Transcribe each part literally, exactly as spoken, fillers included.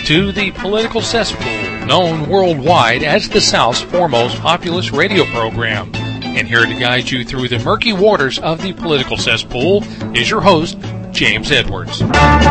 to the Political Cesspool, known worldwide as the South's foremost populist radio program. And here to guide you through the murky waters of the Political Cesspool is your host, James Edwards.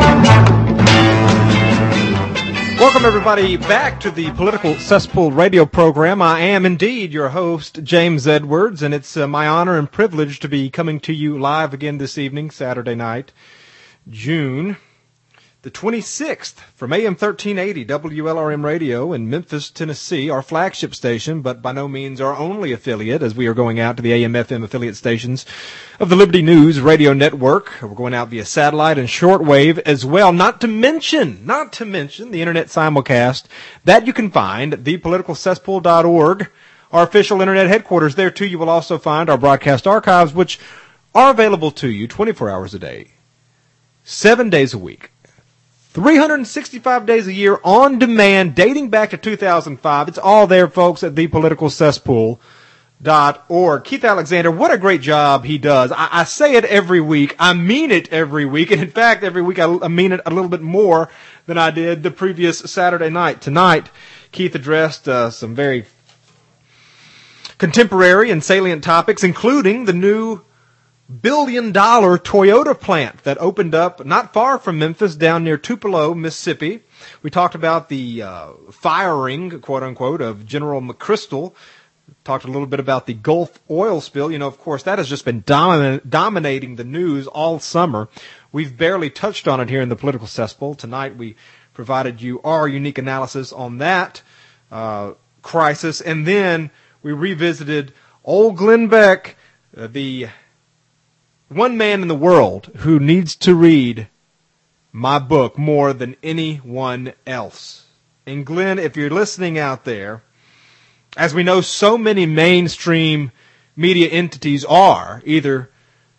Welcome, everybody, back to the Political Cesspool radio program. I am indeed your host, James Edwards, and it's uh, my honor and privilege to be coming to you live again this evening, Saturday night, June the twenty-sixth, from A M thirteen eighty W L R M Radio in Memphis, Tennessee, our flagship station, but by no means our only affiliate, as we are going out to the A M F M affiliate stations of the Liberty News Radio Network. We're going out via satellite and shortwave as well, not to mention, not to mention the internet simulcast that you can find at the political cesspool dot org, our official internet headquarters. There, too, you will also find our broadcast archives, which are available to you twenty-four hours a day, seven days a week, three hundred sixty-five days a year on demand, dating back to two thousand five. It's all there, folks, at the political cesspool dot org. Keith Alexander, what a great job he does. I, I say it every week. I mean it every week. And in fact, every week I, I mean it a little bit more than I did the previous Saturday night. Tonight, Keith addressed uh, some very contemporary and salient topics, including the new billion dollar Toyota plant that opened up not far from Memphis, down near Tupelo, Mississippi. We talked about the uh, firing, quote unquote, of General McChrystal. Talked a little bit about the Gulf oil spill. You know, of course, that has just been domin- dominating the news all summer. We've barely touched on it here in the Political Cesspool. Tonight we provided you our unique analysis on that uh, crisis. And then we revisited old Glenn Beck, uh, the one man in the world who needs to read my book more than anyone else. And Glenn, if you're listening out there, as we know so many mainstream media entities are, either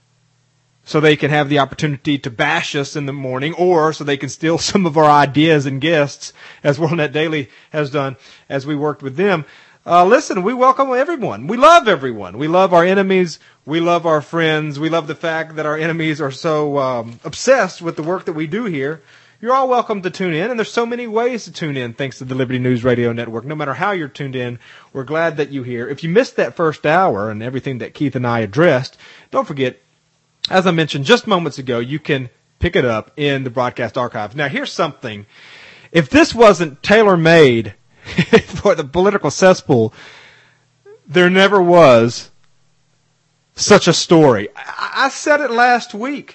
so they can have the opportunity to bash us in the morning, or so they can steal some of our ideas and guests, as WorldNet Daily has done as we worked with them. Uh, listen, we welcome everyone. We love everyone. We love our enemies. We love our friends. We love the fact that our enemies are so um, obsessed with the work that we do here. You're all welcome to tune in, and there's so many ways to tune in thanks to the Liberty News Radio Network. No matter how you're tuned in, we're glad that you're here. If you missed that first hour and everything that Keith and I addressed, don't forget, as I mentioned just moments ago, you can pick it up in the broadcast archives. Now, here's something. If this wasn't tailor-made for the Political Cesspool, there never was such a story. I, I said it last week.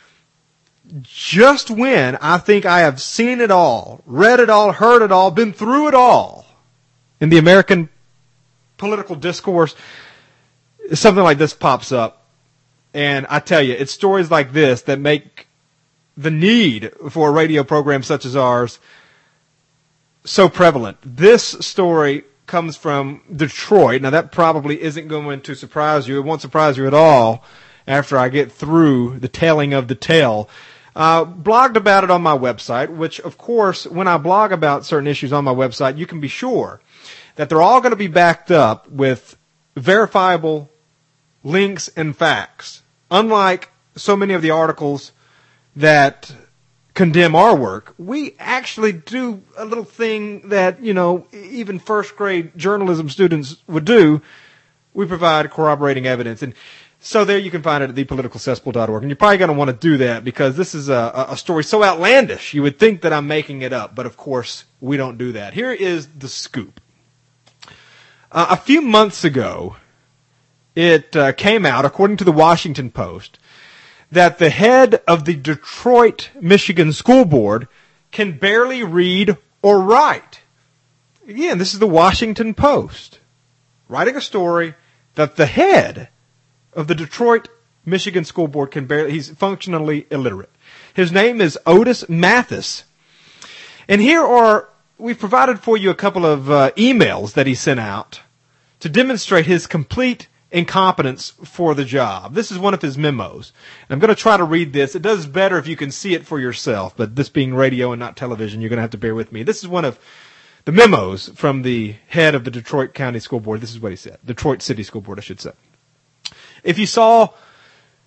Just when I think I have seen it all, read it all, heard it all, been through it all in the American political discourse, something like this pops up. And I tell you, it's stories like this that make the need for a radio program such as ours so prevalent. This story comes from Detroit. Now, that probably isn't going to surprise you. It won't surprise you at all after I get through the telling of the tale. Uh, blogged about it on my website, which, of course, when I blog about certain issues on my website, you can be sure that they're all going to be backed up with verifiable links and facts. Unlike so many of the articles that condemn our work, we actually do a little thing that, you know, even first grade journalism students would do. We provide corroborating evidence. And so there you can find it at the political cesspool dot org. And you're probably going to want to do that because this is a, a story so outlandish you would think that I'm making it up. But of course, we don't do that. Here is the scoop. Uh, a few months ago, it uh, came out, according to the Washington Post, that the head of the Detroit, Michigan School Board can barely read or write. Again, this is the Washington Post writing a story that the head of the Detroit, Michigan School Board can barely, he's functionally illiterate. His name is Otis Mathis. And here are, we've provided for you a couple of uh, emails that he sent out to demonstrate his complete incompetence for the job. This is one of his memos. And I'm going to try to read this. It does better if you can see it for yourself, but this being radio and not television, you're going to have to bear with me. This is one of the memos from the head of the Detroit County School Board. This is what he said. Detroit City School Board, I should say. If you saw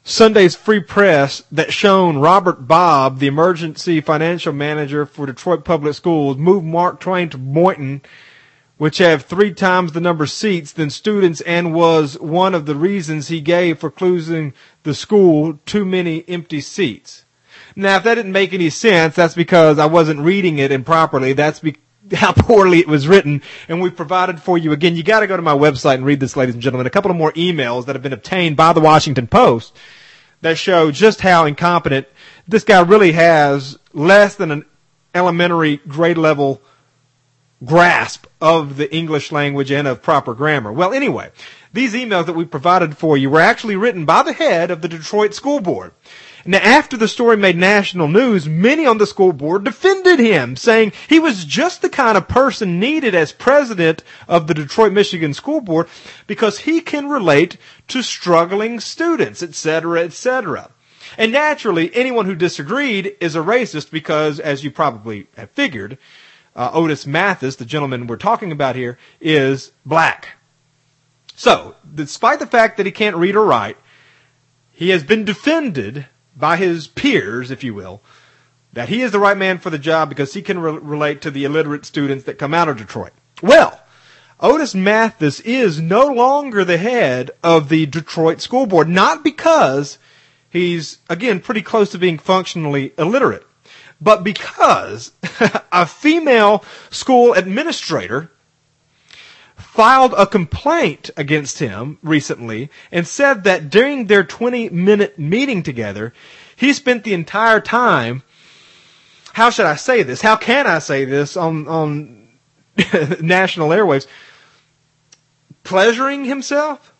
Sunday's Free Press that shown Robert Bobb, the emergency financial manager for Detroit Public Schools, moved Mark Twain to Boynton, which have three times the number of seats than students, and was one of the reasons he gave for closing the school, too many empty seats. Now, if that didn't make any sense, that's because I wasn't reading it improperly. That's be- how poorly it was written, and we provided for you. Again, you got to go to my website and read this, ladies and gentlemen. A couple of more emails that have been obtained by the Washington Post that show just how incompetent this guy really has, less than an elementary grade level grasp of the English language and of proper grammar. Well, anyway, these emails that we provided for you were actually written by the head of the Detroit School Board. Now, after the story made national news, many on the school board defended him, saying he was just the kind of person needed as president of the Detroit, Michigan School Board because he can relate to struggling students, et cetera, et cetera. And naturally, anyone who disagreed is a racist because, as you probably have figured, uh, Otis Mathis, the gentleman we're talking about here, is black. So, despite the fact that he can't read or write, he has been defended by his peers, if you will, that he is the right man for the job because he can re- relate to the illiterate students that come out of Detroit. Well, Otis Mathis is no longer the head of the Detroit School Board, not because he's, again, pretty close to being functionally illiterate, but because a female school administrator filed a complaint against him recently and said that during their twenty-minute meeting together, he spent the entire time, how should I say this? How can I say this on, on national airwaves? Pleasuring himself?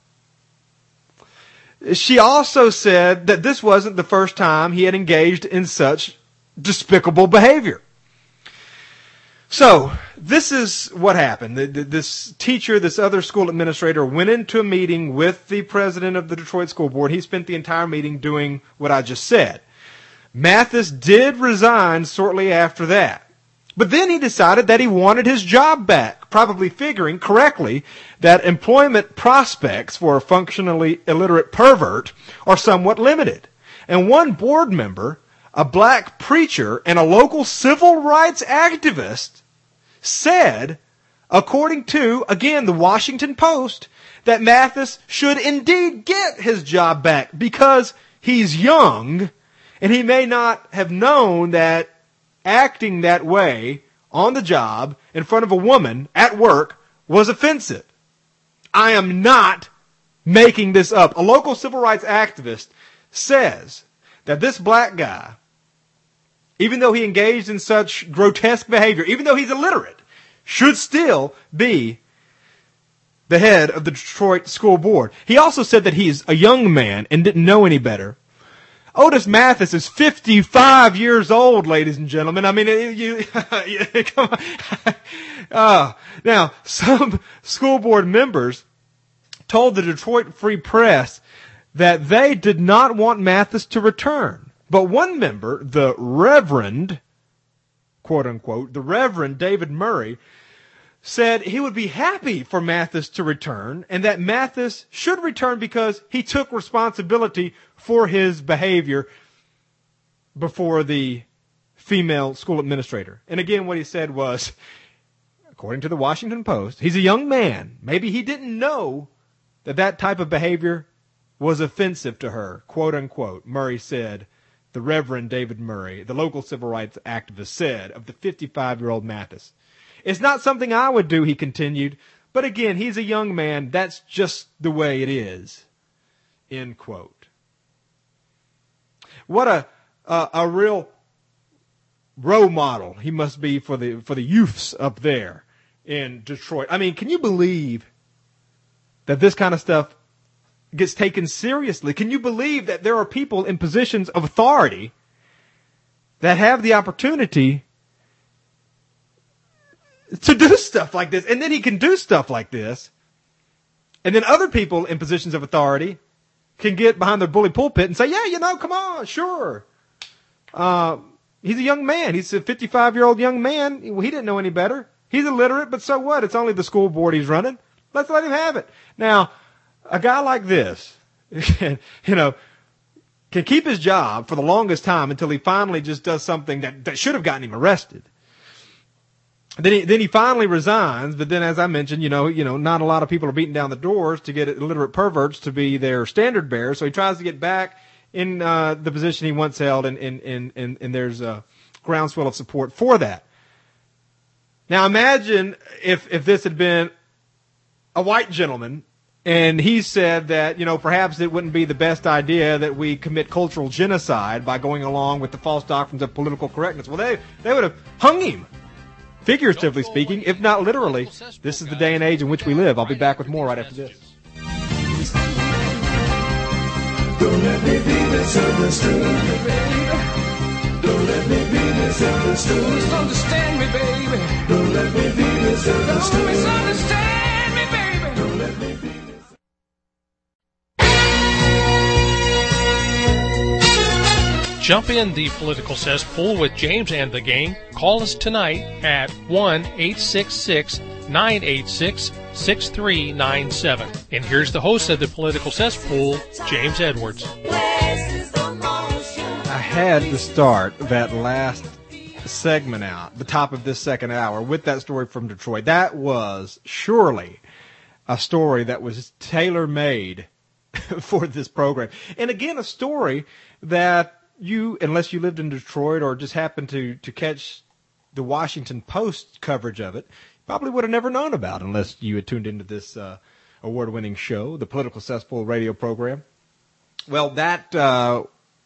She also said that this wasn't the first time he had engaged in such despicable behavior. So, this is what happened. This teacher, this other school administrator, went into a meeting with the president of the Detroit School Board. He spent the entire meeting doing what I just said. Mathis did resign shortly after that. But then he decided that he wanted his job back, probably figuring correctly that employment prospects for a functionally illiterate pervert are somewhat limited. And one board member, a black preacher, and a local civil rights activist said, according to, again, the Washington Post, that Mathis should indeed get his job back because he's young and he may not have known that acting that way on the job in front of a woman at work was offensive. I am not making this up. A local civil rights activist says that this black guy, even though he engaged in such grotesque behavior, even though he's illiterate, should still be the head of the Detroit School Board. He also said that he's a young man and didn't know any better. Otis Mathis is fifty-five years old, ladies and gentlemen. I mean, you, you come on. Uh, now, some school board members told the Detroit Free Press that they did not want Mathis to return. But one member, the Reverend, quote unquote, the Reverend David Murray, said he would be happy for Mathis to return and that Mathis should return because he took responsibility for his behavior before the female school administrator. And again, what he said was, according to the Washington Post, he's a young man. Maybe he didn't know that that type of behavior was offensive to her, quote unquote, Murray said. The Reverend David Murray, the local civil rights activist, said of the fifty-five-year-old Mathis. It's not something I would do, he continued, but again, he's a young man. That's just the way it is, end quote. What a a, a real role model he must be for the for the youths up there in Detroit. I mean, can you believe that this kind of stuff gets taken seriously? Can you believe that there are people in positions of authority that have the opportunity to do stuff like this? And then he can do stuff like this. And then other people in positions of authority can get behind their bully pulpit and say, yeah, you know, come on, sure. Uh, he's a young man. He's a fifty-five-year-old young man. He didn't know any better. He's illiterate, but so what? It's only the school board he's running. Let's let him have it. Now, a guy like this, you know, can keep his job for the longest time until he finally just does something that, that should have gotten him arrested. Then he, then he finally resigns, but then as I mentioned, you know, you know, not a lot of people are beating down the doors to get illiterate perverts to be their standard bearer, so he tries to get back in uh, the position he once held, and, and, and, and, and there's a groundswell of support for that. Now imagine if, if this had been a white gentleman, and he said that, you know, perhaps it wouldn't be the best idea that we commit cultural genocide by going along with the false doctrines of political correctness. Well, they, they would have hung him, figuratively speaking, if not literally. This is the day and age in which we live. I'll be back with more right after this. Don't let me be misunderstood, baby. Don't let me be misunderstood. Misunderstand me, baby. Don't let me be misunderstood. Don't misunderstand me, baby. Don't let me be. Jump in the political cesspool with James and the gang. Call us tonight at one eight six six, nine eight six, six three nine seven. And here's the host of the political cesspool, James Edwards. I had to start that last segment out, the top of this second hour, with that story from Detroit. That was surely a story that was tailor-made for this program. And again, a story that you, unless you lived in Detroit or just happened to, to catch the Washington Post coverage of it, probably would have never known about unless you had tuned into this uh, award-winning show, the Political Cesspool radio program. Well, that uh,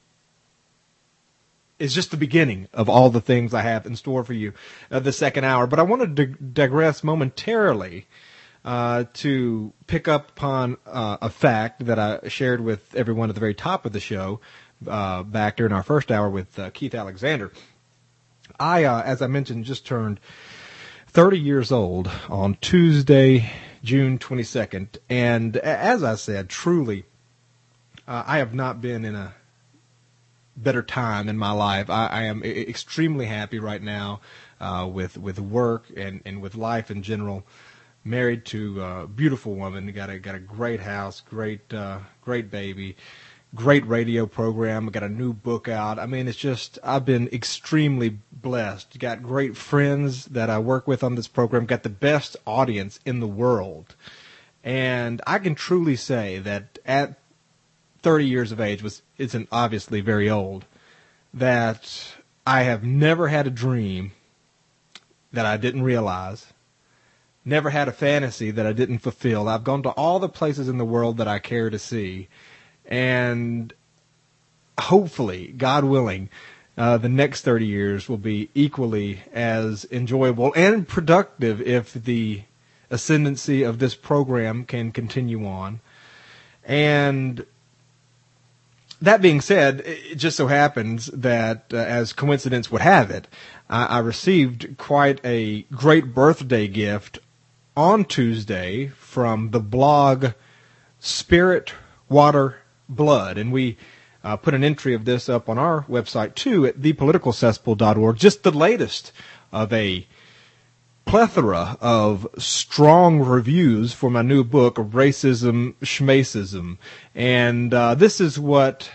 is just the beginning of all the things I have in store for you uh, the second hour. But I wanted to digress momentarily uh, to pick up upon uh, a fact that I shared with everyone at the very top of the show uh, back during our first hour with uh, Keith Alexander. I, uh, as I mentioned, just turned thirty years old on Tuesday, June twenty-second. And as I said, truly, uh, I have not been in a better time in my life. I, I am extremely happy right now uh, with with work and, and with life in general. Married to a beautiful woman, got a got a great house, great uh, great baby, great radio program. Got a new book out. I mean, it's just I've been extremely blessed. Got great friends that I work with on this program. Got the best audience in the world, and I can truly say that at thirty years of age, was isn't obviously very old, that I have never had a dream that I didn't realize, never had a fantasy that I didn't fulfill. I've gone to all the places in the world that I care to see, and hopefully, God willing, uh, the next thirty years will be equally as enjoyable and productive if the ascendancy of this program can continue on. And that being said, it just so happens that, uh, as coincidence would have it, I, I received quite a great birthday gift on Tuesday from the blog Spirit Water Blood. And we uh, put an entry of this up on our website, too, at the political cesspool dot org, just the latest of a plethora of strong reviews for my new book, Racism, Schmacism. And uh, this is what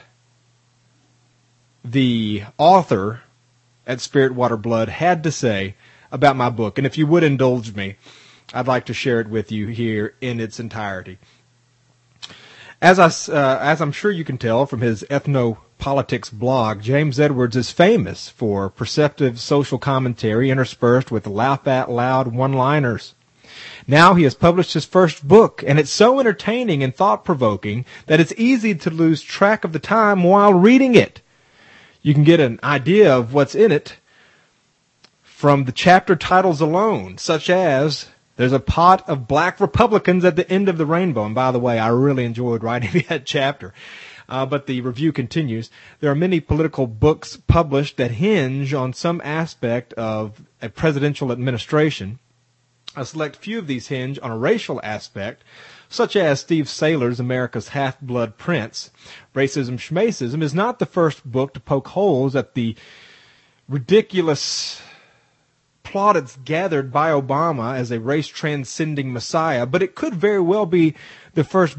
the author at Spirit Water Blood had to say about my book. And if you would indulge me, I'd like to share it with you here in its entirety. As, I, uh, as I'm sure you can tell from his ethnopolitics blog, James Edwards is famous for perceptive social commentary interspersed with laugh-out-loud one-liners. Now he has published his first book, and it's so entertaining and thought-provoking that it's easy to lose track of the time while reading it. You can get an idea of what's in it from the chapter titles alone, such as "There's a pot of black Republicans at the end of the rainbow." And by the way, I really enjoyed writing that chapter. Uh, but the review continues. "There are many political books published that hinge on some aspect of a presidential administration. A select few of these hinge on a racial aspect, such as Steve Saylor's America's Half-Blood Prince. Racism, Schmacism is not the first book to poke holes at the ridiculous plaudits gathered by Obama as a race-transcending messiah, but it could very well be the first book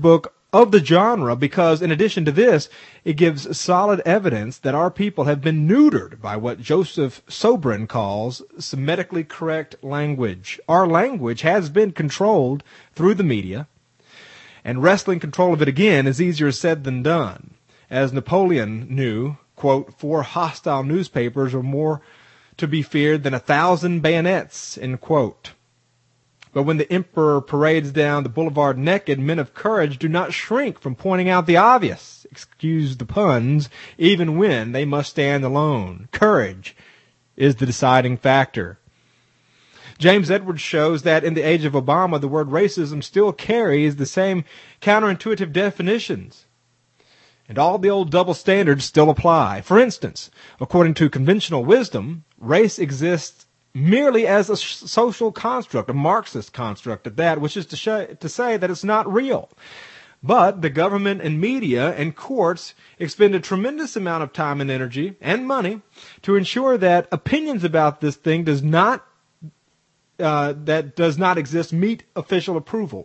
of the genre because, in addition to this, it gives solid evidence that our people have been neutered by what Joseph Sobrin calls Semitically correct language. Our language has been controlled through the media, and wresting control of it again is easier said than done. As Napoleon knew, quote, four hostile newspapers are more to be feared than a thousand bayonets, end quote. But when the emperor parades down the boulevard naked, men of courage do not shrink from pointing out the obvious, excuse the puns, even when they must stand alone. Courage is the deciding factor. James Edwards shows that in the age of Obama, the word racism still carries the same counterintuitive definitions. And all the old double standards still apply. For instance, according to conventional wisdom, race exists merely as a social construct, a Marxist construct at that, which is to, show, to say that it's not real. But the government and media and courts expend a tremendous amount of time and energy and money to ensure that opinions about this thing does not uh, that does not exist meet official approval.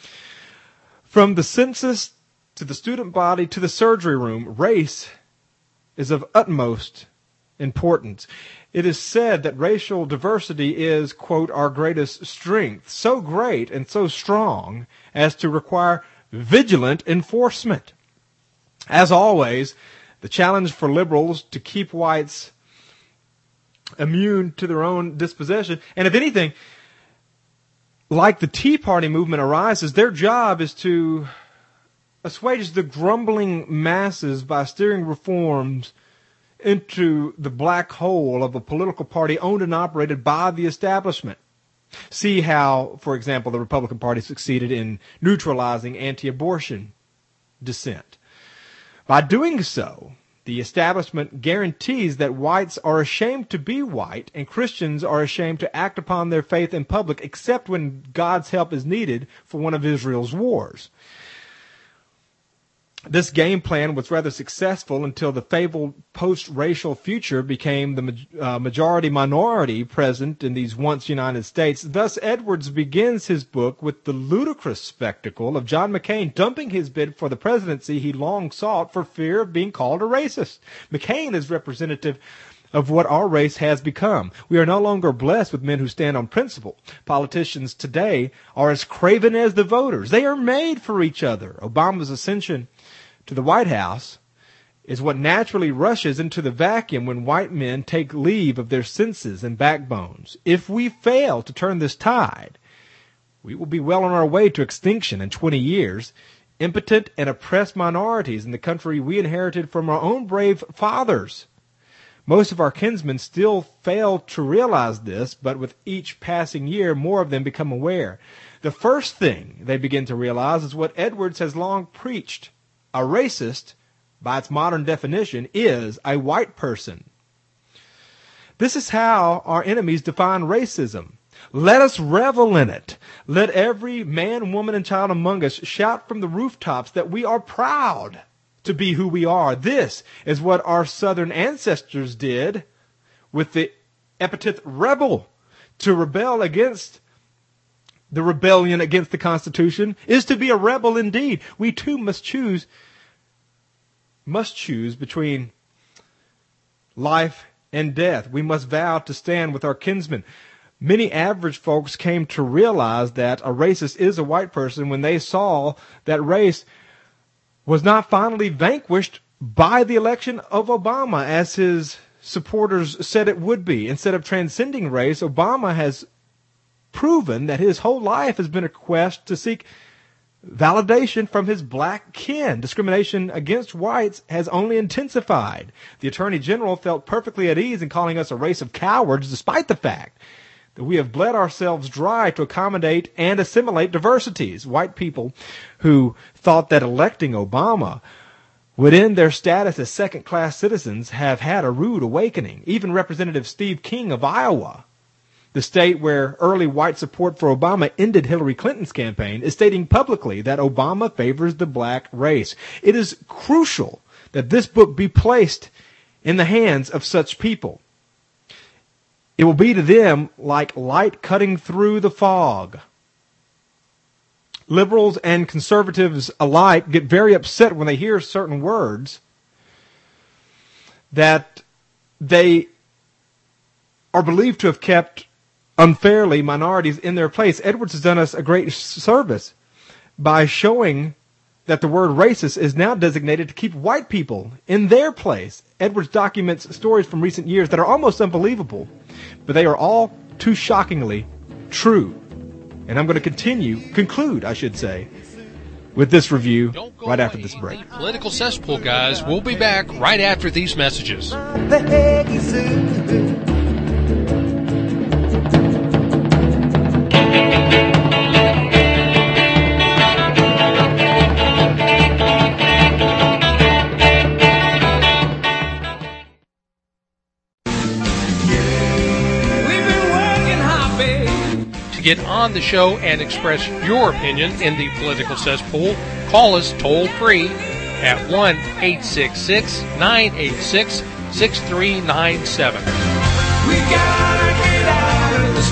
From the census to the student body to the surgery room, race is of utmost importance. It is said that racial diversity is, quote, our greatest strength, so great and so strong as to require vigilant enforcement. As always, the challenge for liberals to keep whites immune to their own dispossession, and if anything, like the Tea Party movement arises, their job is to assuage the grumbling masses by steering reforms into the black hole of a political party owned and operated by the establishment. See how, for example, the Republican Party succeeded in neutralizing anti-abortion dissent. By doing so, the establishment guarantees that whites are ashamed to be white and Christians are ashamed to act upon their faith in public except when God's help is needed for one of Israel's wars. This game plan was rather successful until the fabled post-racial future became the uh, majority-minority present in these once United States. Thus, Edwards begins his book with the ludicrous spectacle of John McCain dumping his bid for the presidency he long sought for fear of being called a racist. McCain is representative of what our race has become. We are no longer blessed with men who stand on principle. Politicians today are as craven as the voters. They are made for each other. Obama's ascension to the White House is what naturally rushes into the vacuum when white men take leave of their senses and backbones. If we fail to turn this tide, we will be well on our way to extinction in twenty years. Impotent and oppressed minorities in the country we inherited from our own brave fathers. Most of our kinsmen still fail to realize this, but with each passing year, more of them become aware. The first thing they begin to realize is what Edwards has long preached. A racist, by its modern definition, is a white person. This is how our enemies define racism. Let us revel in it. Let every man, woman, and child among us shout from the rooftops that we are proud to be who we are. This is what our southern ancestors did with the epithet rebel. To rebel against the rebellion against the Constitution is to be a rebel indeed. We too must choose, must choose between life and death. We must vow to stand with our kinsmen. Many average folks came to realize that a racist is a white person when they saw that race was not finally vanquished by the election of Obama, as his supporters said it would be. Instead of transcending race, Obama has proven that his whole life has been a quest to seek validation from his black kin. Discrimination against whites has only intensified. The Attorney General felt perfectly at ease in calling us a race of cowards, despite the fact that we have bled ourselves dry to accommodate and assimilate diversities. White people who thought that electing Obama would end their status as second-class citizens have had a rude awakening. Even Representative Steve King of Iowa, the state where early white support for Obama ended Hillary Clinton's campaign, is stating publicly that Obama favors the black race. It is crucial that this book be placed in the hands of such people. It will be to them like light cutting through the fog. liberals and conservatives alike get very upset when they hear certain words that they are believed to have kept unfairly minorities in their place. Edwards has done us a great service by showing that the word racist is now designated to keep white people in their place. Edwards documents stories from recent years that are almost unbelievable, but they are all too shockingly true. And I'm going to continue, conclude, I should say, with this review right after this break. Political Cesspool, guys. We'll be back right after these messages. Get on the show and express your opinion in the Political Cesspool, call us toll free at one eight six six, nine eight six, six three nine seven. We gotta get out of this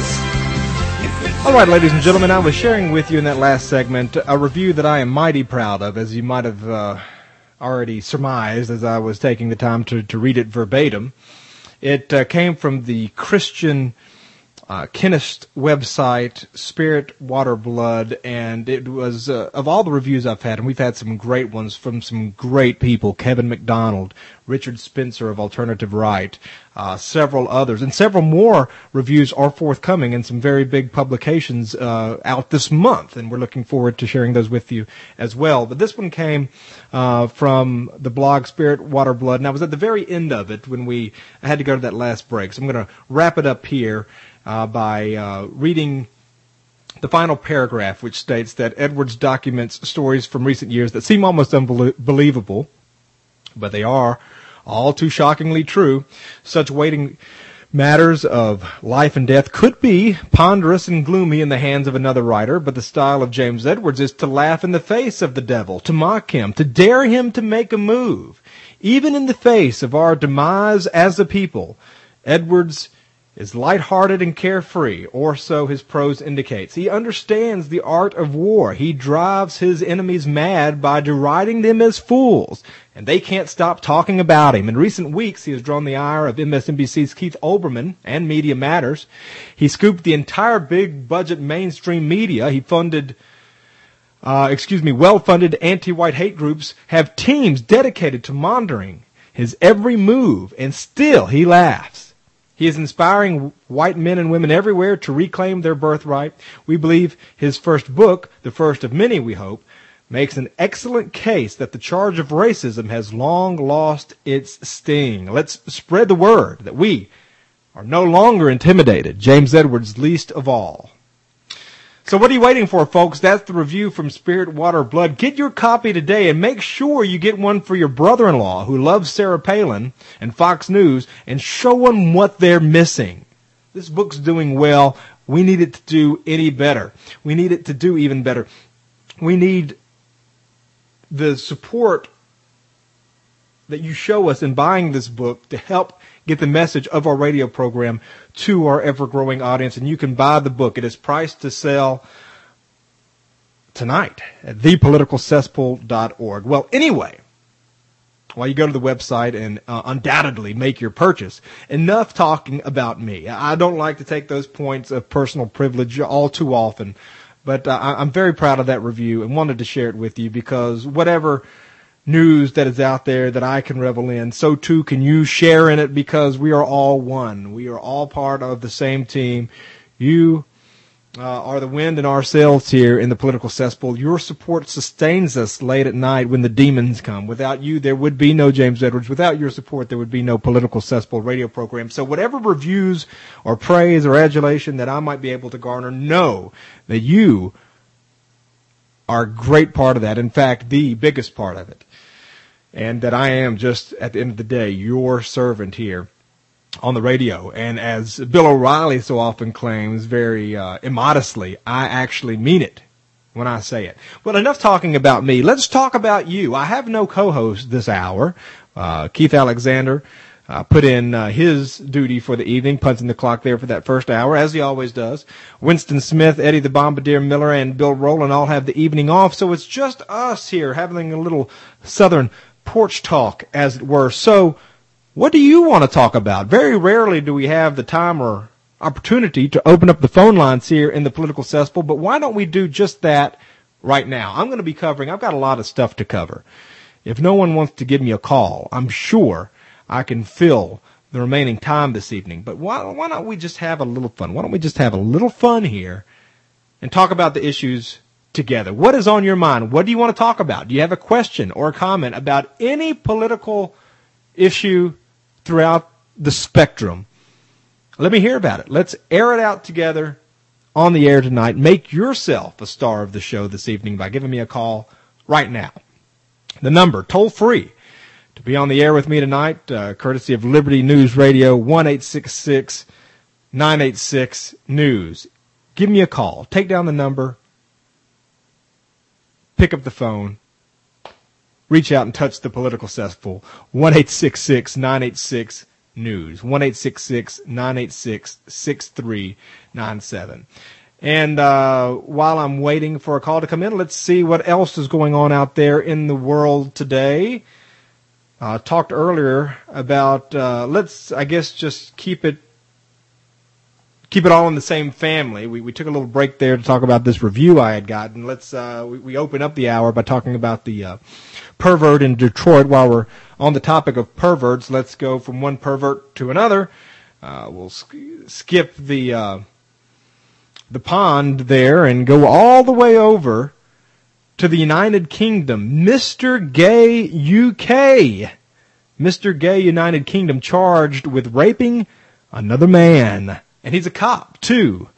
place. All right, ladies and gentlemen, I was sharing with you in that last segment a review that I am mighty proud of, as you might have uh, already surmised as I was taking the time to, to read it verbatim. It uh, came from the Christian Uh, chemist website, Spirit, Water, Blood, and it was, uh, of all the reviews I've had, and we've had some great ones from some great people, Kevin McDonald, Richard Spencer of Alternative Right, uh, several others, and several more reviews are forthcoming in some very big publications uh, out this month, and we're looking forward to sharing those with you as well. But this one came uh, from the blog Spirit, Water, Blood, and I was at the very end of it when we I had to go to that last break, so I'm going to wrap it up here Uh, by uh, reading the final paragraph, which states that Edwards documents stories from recent years that seem almost unbelievable, but they are all too shockingly true. Such weighting matters of life and death could be ponderous and gloomy in the hands of another writer, but the style of James Edwards is to laugh in the face of the devil, to mock him, to dare him to make a move. Even in the face of our demise as a people, Edwards is light-hearted and carefree, or so his prose indicates. He understands the art of war. He drives his enemies mad by deriding them as fools, and they can't stop talking about him. In recent weeks, he has drawn the ire of M S N B C's Keith Olbermann and Media Matters. He scooped the entire big-budget mainstream media. He funded, uh, excuse me, well-funded anti-white hate groups have teams dedicated to monitoring his every move, and still he laughs. He is inspiring white men and women everywhere to reclaim their birthright. We believe his first book, the first of many we hope, makes an excellent case that the charge of racism has long lost its sting. Let's spread the word that we are no longer intimidated, James Edwards least of all. So what are you waiting for, folks? That's the review from Spirit, Water, Blood. Get your copy today and make sure you get one for your brother-in-law who loves Sarah Palin and Fox News, and show them what they're missing. This book's doing well. We need it to do any better. We need it to do even better. We need the support that you show us in buying this book to help get the message of our radio program to our ever-growing audience. And you can buy the book. It is priced to sell tonight at the political cesspool dot org. Well, anyway, while you go to the website and uh, undoubtedly make your purchase, enough talking about me. I don't like to take those points of personal privilege all too often, but uh, I'm very proud of that review and wanted to share it with you, because whatever news that is out there that I can revel in, so too can you share in it, because we are all one. We are all part of the same team. You uh, are the wind in our sails here in the Political Cesspool. Your support sustains us late at night when the demons come. Without you, there would be no James Edwards. Without your support, there would be no Political Cesspool radio program. So whatever reviews or praise or adulation that I might be able to garner, know that you are a great part of that. In fact, the biggest part of it. And that I am just, at the end of the day, your servant here on the radio. And as Bill O'Reilly so often claims, very uh, immodestly, I actually mean it when I say it. Well, enough talking about me. Let's talk about you. I have no co-host this hour. Uh, Keith Alexander uh, put in uh, his duty for the evening, punching the clock there for that first hour, as he always does. Winston Smith, Eddie the Bombardier Miller, and Bill Rowland all have the evening off, so it's just us here having a little Southern porch talk, as it were. So, what do you want to talk about? Very rarely do we have the time or opportunity to open up the phone lines here in the Political Cesspool, but why don't we do just that right now? I'm going to be covering, I've got a lot of stuff to cover. If no one wants to give me a call, I'm sure I can fill the remaining time this evening. But why, why don't we just have a little fun? Why don't we just have a little fun here and talk about the issues together? What is on your mind? What do you want to talk about? Do you have a question or a comment about any political issue throughout the spectrum? Let me hear about it. Let's air it out together on the air tonight. Make yourself a star of the show this evening by giving me a call right now. The number, toll free, to be on the air with me tonight, uh, courtesy of Liberty News Radio, one eight six six, nine eight six, news. Give me a call. Take down the number. Pick up the phone. Reach out and touch the political cesspool. one eight six six, nine eight six, news. one eight six six, nine eight six, six three nine seven. And uh, while I'm waiting for a call to come in, let's see what else is going on out there in the world today. I uh, talked earlier about, uh, let's, I guess, just keep it keep it all in the same family. We we took a little break there to talk about this review I had gotten. Let's uh, we, we open up the hour by talking about the uh, pervert in Detroit. While we're on the topic of perverts, let's go from one pervert to another. Uh, we'll sk- skip the uh, the pond there and go all the way over to the United Kingdom. Mister Gay U K. Mister Gay United Kingdom charged with raping another man. And he's a cop, too.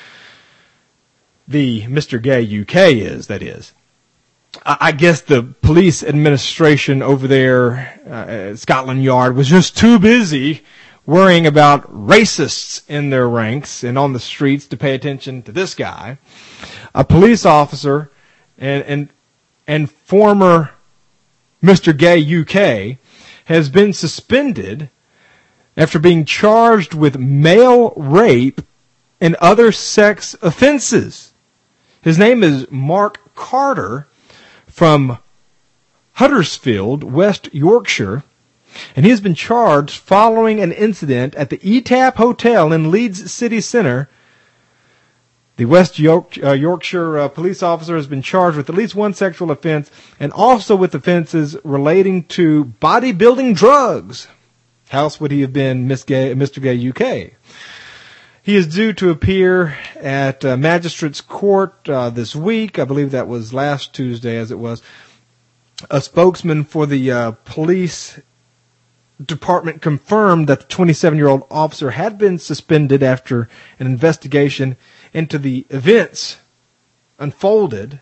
The Mister Gay U K is, that is. I guess the police administration over there uh, at Scotland Yard was just too busy worrying about racists in their ranks and on the streets to pay attention to this guy. A police officer and and, and former Mister Gay U K has been suspended after being charged with male rape and other sex offenses. His name is Mark Carter from Huddersfield, West Yorkshire, and he has been charged following an incident at the E T A P Hotel in Leeds City Centre. The West York, uh, Yorkshire uh, police officer has been charged with at least one sexual offense and also with offenses relating to bodybuilding drugs. How else would he have been Miss Gay, Mister Gay U K? He is due to appear at uh, Magistrates Court uh, this week. I believe that was last Tuesday, as it was. A spokesman for the uh, police department confirmed that the twenty-seven-year-old officer had been suspended after an investigation into the events unfolded.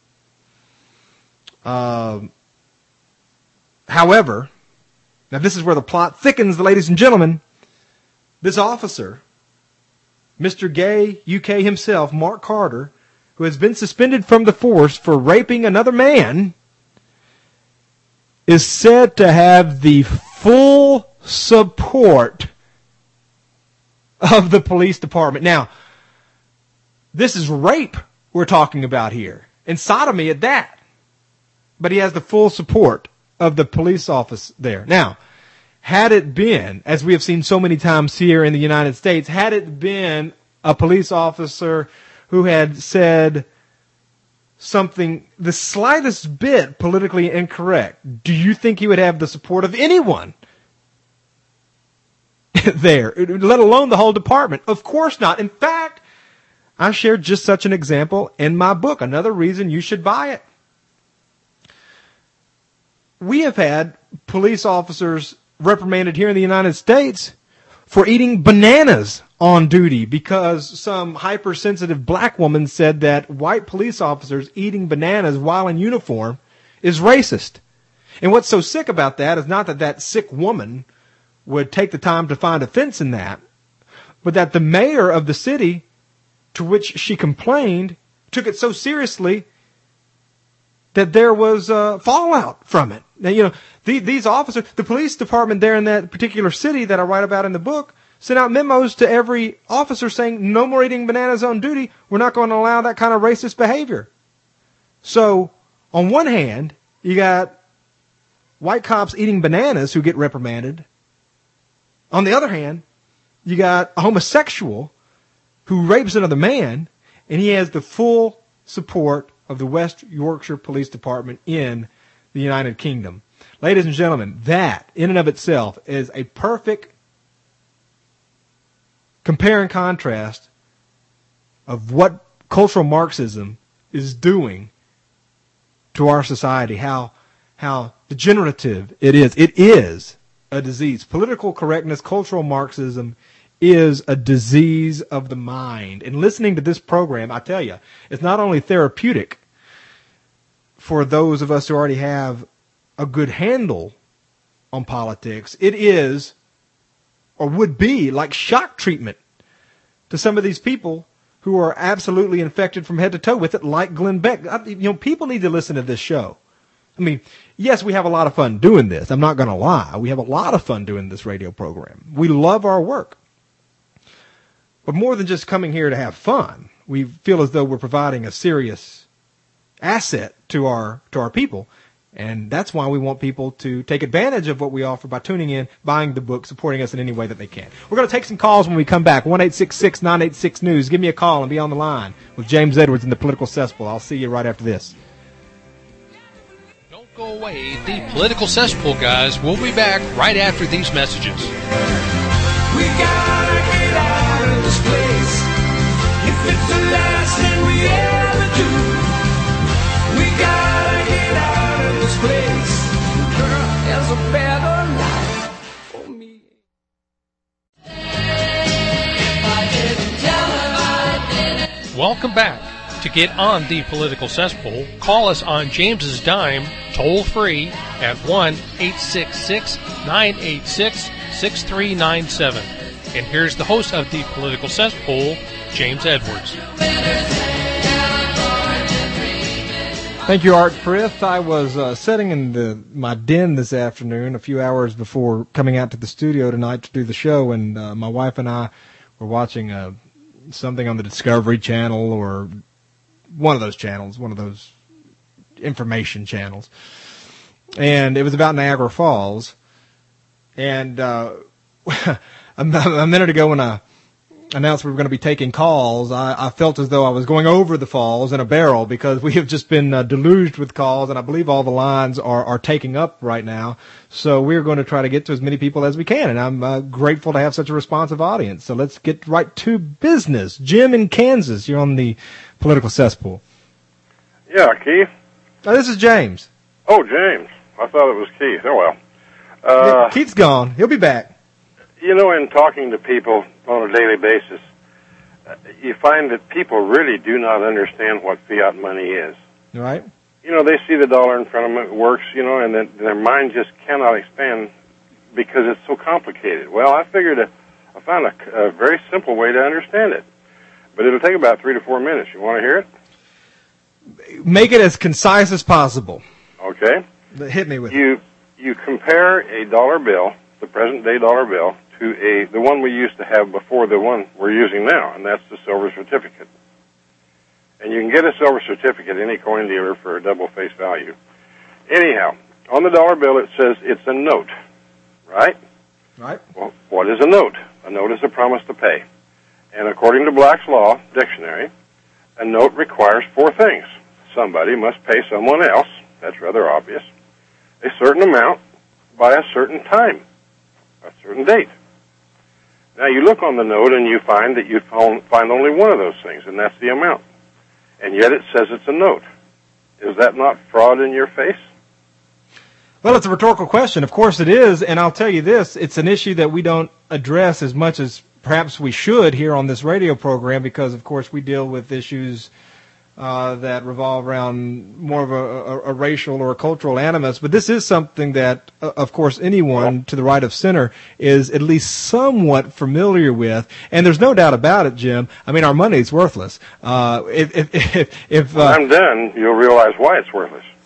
Uh, however, now this is where the plot thickens, ladies and gentlemen. This officer, Mister Gay U K himself, Mark Carter, who has been suspended from the force for raping another man, is said to have the full support of the police department. Now, this is rape we're talking about here, and sodomy at that. But he has the full support of the police office there. Now, had it been, as we have seen so many times here in the United States, had it been a police officer who had said something the slightest bit politically incorrect, do you think he would have the support of anyone there, let alone the whole department? Of course not. In fact, I shared just such an example in my book, Another Reason You Should Buy It. We have had police officers reprimanded here in the United States for eating bananas on duty because some hypersensitive black woman said that white police officers eating bananas while in uniform is racist. And what's so sick about that is not that that sick woman would take the time to find offense in that, but that the mayor of the city to which she complained took it so seriously that there was uh, fallout from it. Now, you know, the, these officers, the police department there in that particular city that I write about in the book, sent out memos to every officer saying, no more eating bananas on duty. We're not going to allow that kind of racist behavior. So, on one hand, you got white cops eating bananas who get reprimanded. On the other hand, you got a homosexual who rapes another man, and he has the full support of the West Yorkshire Police Department in the United Kingdom. Ladies and gentlemen, that, in and of itself, is a perfect compare and contrast of what cultural Marxism is doing to our society, how how degenerative it is. It is a disease. Political correctness, cultural Marxism is a disease of the mind. And listening to this program, I tell you, it's not only therapeutic for those of us who already have a good handle on politics, it is or would be like shock treatment to some of these people who are absolutely infected from head to toe with it, like Glenn Beck. I, you know, people need to listen to this show. I mean, yes, we have a lot of fun doing this. I'm not going to lie. We have a lot of fun doing this radio program. We love our work. But more than just coming here to have fun, we feel as though we're providing a serious asset to our to our people. And that's why we want people to take advantage of what we offer by tuning in, buying the book, supporting us in any way that they can. We're going to take some calls when we come back. one eight six six, nine eight six, news. Give me a call and be on the line with James Edwards in the Political Cesspool. I'll see you right after this. Don't go away. The Political Cesspool, guys. We'll be back right after these messages. We gotta get out of this place. If it's the last thing we ever do, we gotta get out of this place. Girl, there's a better life for me. Welcome back. To get on the Political Cesspool, call us on James's dime, toll free at one eight six six, nine eight six, six three nine seven. And here's the host of the Political Cesspool, James Edwards. Thank you, Art Frith. I was uh, sitting in the, my den this afternoon, a few hours before coming out to the studio tonight to do the show, and uh, my wife and I were watching uh, something on the Discovery Channel or one of those channels, one of those information channels. And it was about Niagara Falls. And uh, a minute ago when I announced we were going to be taking calls, I, I felt as though I was going over the falls in a barrel because we have just been uh, deluged with calls, and I believe all the lines are, are taking up right now. So we're going to try to get to as many people as we can, and I'm uh, grateful to have such a responsive audience. So let's get right to business. Jim in Kansas, you're on the Political Cesspool. Yeah, Keith. Oh, this is James. Oh, James. I thought it was Keith. Oh, well. Uh, Keith's gone. He'll be back. You know, in talking to people on a daily basis, uh, you find that people really do not understand what fiat money is. Right. You know, they see the dollar in front of them, it works, you know, and then their mind just cannot expand because it's so complicated. Well, I figured a, I found a, a very simple way to understand it. But it'll take about three to four minutes. You want to hear it? Make it as concise as possible. Okay. Hit me with you, it. You compare a dollar bill, the present-day dollar bill, to a the one we used to have before the one we're using now, and that's the silver certificate. And you can get a silver certificate at any coin dealer for a double face value. Anyhow, on the dollar bill it says it's a note, right? Right. Well, what is a note? A note is a promise to pay. And according to Black's Law Dictionary, a note requires four things. Somebody must pay someone else, that's rather obvious, a certain amount by a certain time, a certain date. Now, you look on the note and you find that you find only one of those things, and that's the amount. And yet it says it's a note. Is that not fraud in your face? Well, it's a rhetorical question. Of course it is, and I'll tell you this, it's an issue that we don't address as much as perhaps we should here on this radio program because, of course, we deal with issues uh, that revolve around more of a, a, a racial or a cultural animus. But this is something that, uh, of course, anyone well, to the right of center is at least somewhat familiar with. And there's no doubt about it, Jim. I mean, our money's worthless. Uh, if if, if, if uh, when I'm done, you'll realize why it's worthless.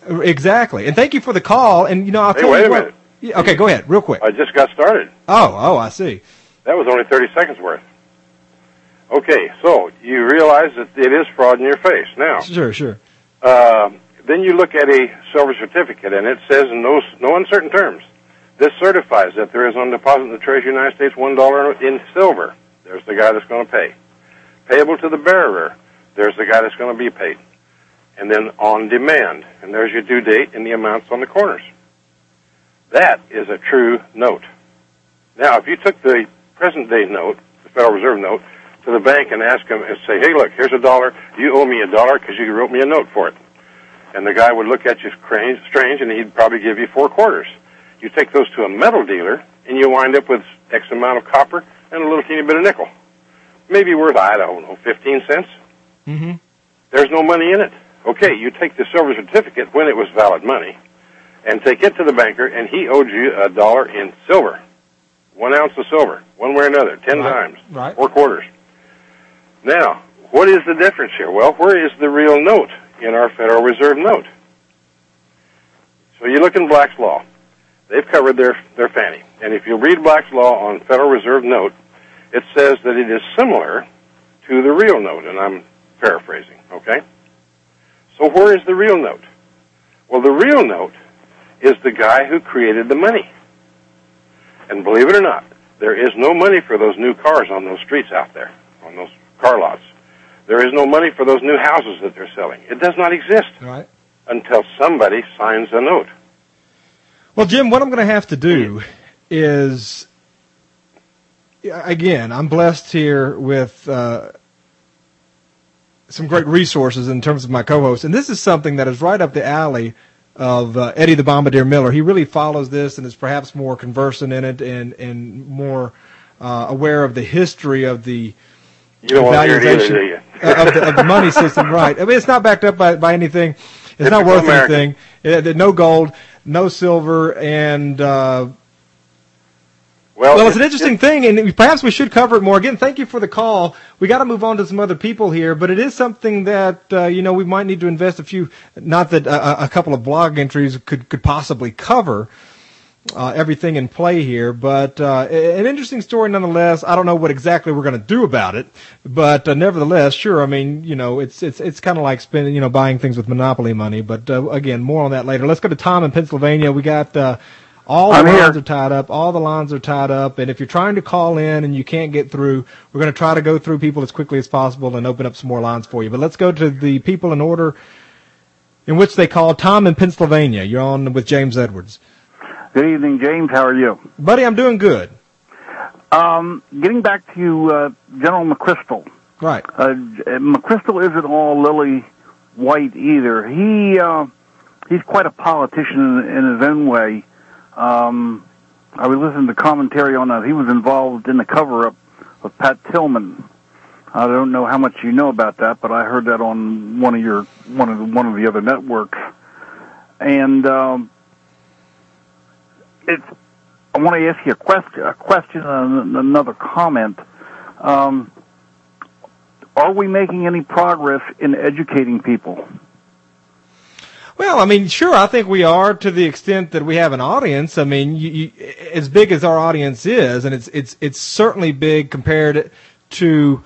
Exactly. And thank you for the call. And, you know, I'll Hey, tell wait you a what. minute. Yeah, okay, go ahead, real quick. I just got started. Oh, oh, I see. That was only thirty seconds worth. Okay, so you realize that it is fraud in your face. Now, Sure, sure. uh, then you look at a silver certificate, and it says in no, no uncertain terms, this certifies that there is on deposit in the Treasury of the United States one dollar in silver. There's the guy that's going to pay. Payable to the bearer. There's the guy that's going to be paid. And then on demand. And there's your due date and the amounts on the corners. That is a true note. Now, if you took the present day note, the Federal Reserve note, to the bank and ask them and say, hey, look, here's a dollar. You owe me a dollar because you wrote me a note for it. And the guy would look at you strange, and he'd probably give you four quarters. You take those to a metal dealer, and you wind up with X amount of copper and a little teeny bit of nickel. Maybe worth, I don't know, fifteen cents. Mm-hmm. There's no money in it. Okay, you take the silver certificate when it was valid money and take it to the banker, and he owed you a dollar in silver. One ounce of silver, one way or another, ten Right. times, Right. four quarters. Now, what is the difference here? Well, where is the real note in our Federal Reserve note? So you look in Black's Law. They've covered their, their fanny. And if you read Black's Law on Federal Reserve note, it says that it is similar to the real note, and I'm paraphrasing, okay? So where is the real note? Well, the real note is the guy who created the money. And believe it or not, there is no money for those new cars on those streets out there, on those car lots. There is no money for those new houses that they're selling. It does not exist Right. until somebody signs a note. Well, Jim, what I'm going to have to do is, again, I'm blessed here with uh, some great resources in terms of my co-host, and this is something that is right up the alley of uh, Eddie the Bombardier Miller. He really follows this and is perhaps more conversant in it and, and more uh, aware of the history of the You don't want to hear it either, valuation do you? of, the, of the money system, right. I mean, it's not backed up by, by anything. It's Typical not worth American. anything. It, no gold, no silver, and uh, Well, well, it's an interesting thing, and perhaps we should cover it more. Again, thank you for the call. We got to move on to some other people here, but it is something that uh, you know we might need to invest a few. Not that uh, a couple of blog entries could could possibly cover uh, everything in play here, but uh, an interesting story nonetheless. I don't know what exactly we're going to do about it, but uh, nevertheless, sure. I mean, you know, it's it's it's kind of like spending, you know, buying things with monopoly money. But uh, again, more on that later. Let's go to Tom in Pennsylvania. We got. Uh, All the I'm lines here. are tied up. All the lines are tied up. And if you're trying to call in and you can't get through, we're going to try to go through people as quickly as possible and open up some more lines for you. But let's go to the people in order in which they call. Tom in Pennsylvania. You're on with James Edwards. Good evening, James. How are you? Buddy, I'm doing good. Um, getting back to uh, General McChrystal. Right. Uh, McChrystal isn't all lily white either. He uh, he's quite a politician in, in his own way. Um, I was listening to commentary on that. He was involved in the cover-up of Pat Tillman. I don't know how much you know about that, but I heard that on one of your one of the, one of the other networks. And um, it's. I want to ask you a question, a question and another comment. Um, are we making any progress in educating people? Well, I mean, sure, I think we are to the extent that we have an audience. I mean, you, you, as big as our audience is, and it's it's it's certainly big compared to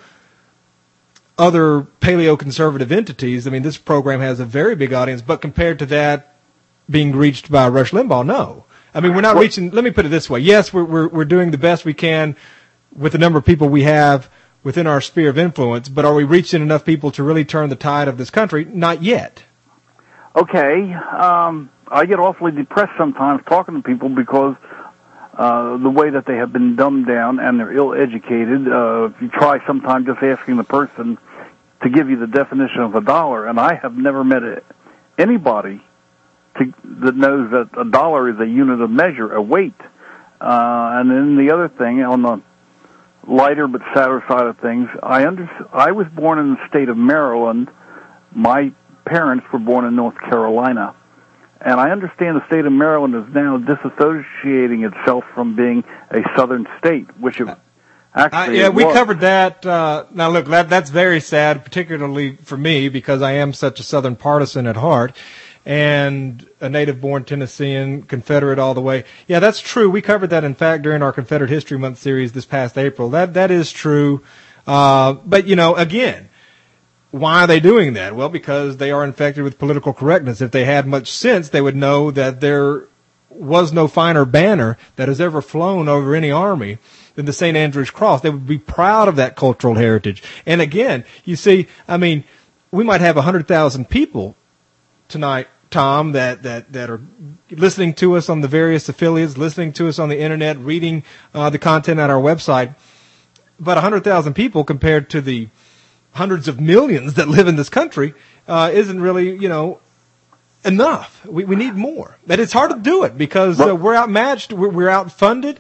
other paleo-conservative entities. I mean, this program has a very big audience, but compared to that being reached by Rush Limbaugh, no. I mean, we're not reaching. Let me put it this way: yes, we're we're we're doing the best we can with the number of people we have within our sphere of influence, but are we reaching enough people to really turn the tide of this country? Not yet. Okay, um, I get awfully depressed sometimes talking to people because uh, the way that they have been dumbed down and they're ill-educated. Uh, if you try sometimes just asking the person to give you the definition of a dollar, and I have never met a, anybody to, that knows that a dollar is a unit of measure, a weight. Uh, and then the other thing, on the lighter but sadder side of things, I under, I was born in the state of Maryland. My parents were born in North Carolina, and I understand the state of Maryland is now disassociating itself from being a southern state, which it actually Uh, yeah, we was. covered that. Uh, now, look, that, that's very sad, particularly for me, because I am such a Southern partisan at heart. and a native-born Tennessean, Confederate all the way. Yeah, that's true. We covered that, in fact, during our Confederate History Month series this past April. That That is true. Uh, but, you know, again, why are they doing that? Well, because they are infected with political correctness. If they had much sense, they would know that there was no finer banner that has ever flown over any army than the Saint Andrew's Cross. They would be proud of that cultural heritage. And again, you see, I mean, we might have one hundred thousand people tonight, Tom, that, that, that are listening to us on the various affiliates, listening to us on the Internet, reading uh, the content on our website. But one hundred thousand people compared to the hundreds of millions that live in this country uh, isn't really, you know, enough. We we need more. But it's hard to do it because uh, we're outmatched, we're, we're outfunded.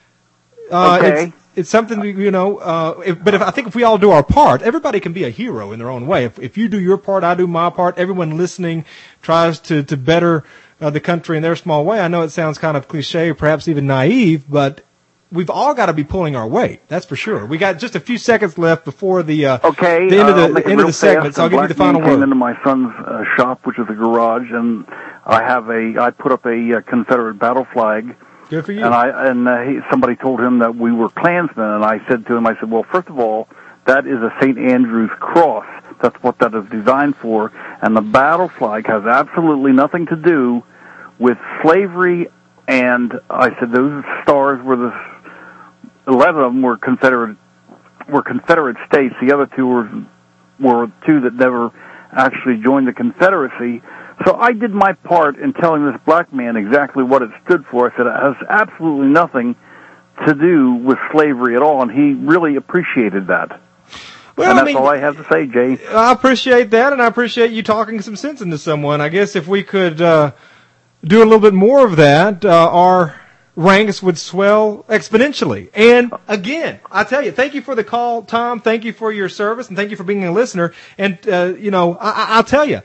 Uh, okay. It's, it's something, you know, uh, if, but if I think if we all do our part, everybody can be a hero in their own way. If, if you do your part, I do my part, everyone listening tries to, to better uh, the country in their small way. I know it sounds kind of cliche, perhaps even naive, but we've all got to be pulling our weight. That's for sure. We got just a few seconds left before the, uh, okay, the end of uh, the, the, end of the segment, so I'll give you the final word. I came word. into my son's uh, shop, which is a garage, and I have a, I put up a uh, Confederate battle flag. Good for you. And I and uh, he, somebody told him that we were Klansmen, and I said to him, I said, well, first of all, that is a Saint Andrew's cross. That's what that is designed for. And the battle flag has absolutely nothing to do with slavery. And I said those stars were the eleven of them were Confederate were Confederate states. The other two were were two that never actually joined the Confederacy. So I did my part in telling this black man exactly what it stood for. I said it has absolutely nothing to do with slavery at all, and he really appreciated that. Well, and I that's mean, all I have to say, Jay. I appreciate that, and I appreciate you talking some sense into someone. I guess if we could uh, do a little bit more of that, uh, our ranks would swell exponentially. And again, I tell you, thank you for the call, Tom. Thank you for your service, and thank you for being a listener. And, uh, you know, I- I'll tell you,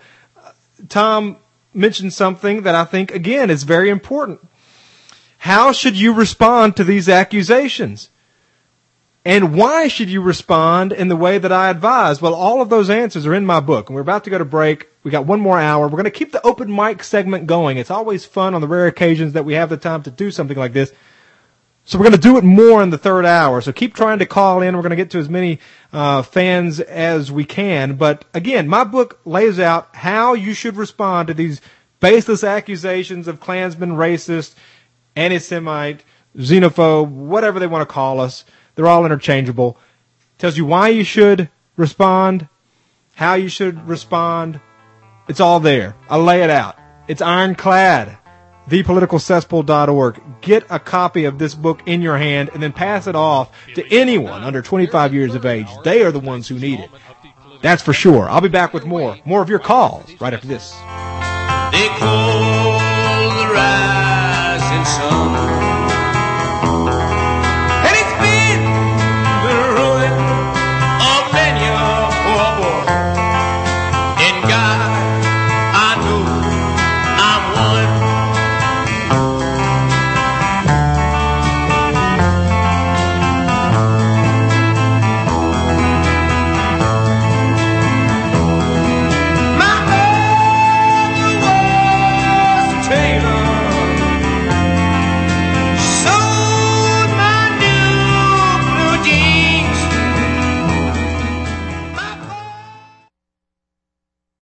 Tom mentioned something that I think, again, is very important. How should you respond to these accusations? And why should you respond in the way that I advise? Well, all of those answers are in my book, and we're about to go to break. We got one more hour. We're going to keep the open mic segment going. It's always fun on the rare occasions that we have the time to do something like this. So we're going to do it more in the third hour. So keep trying to call in. We're going to get to as many uh, fans as we can. But again, my book lays out how you should respond to these baseless accusations of Klansmen, racist, anti-Semite, xenophobe, whatever they want to call us. They're all interchangeable. Tells you why you should respond, how you should respond. It's all there. I lay it out. It's ironclad. the political cesspool dot org. Get a copy of this book in your hand and then pass it off to anyone under twenty-five years of age. They are the ones who need it. That's for sure. I'll be back with more. More of your calls right after this. They call the ride.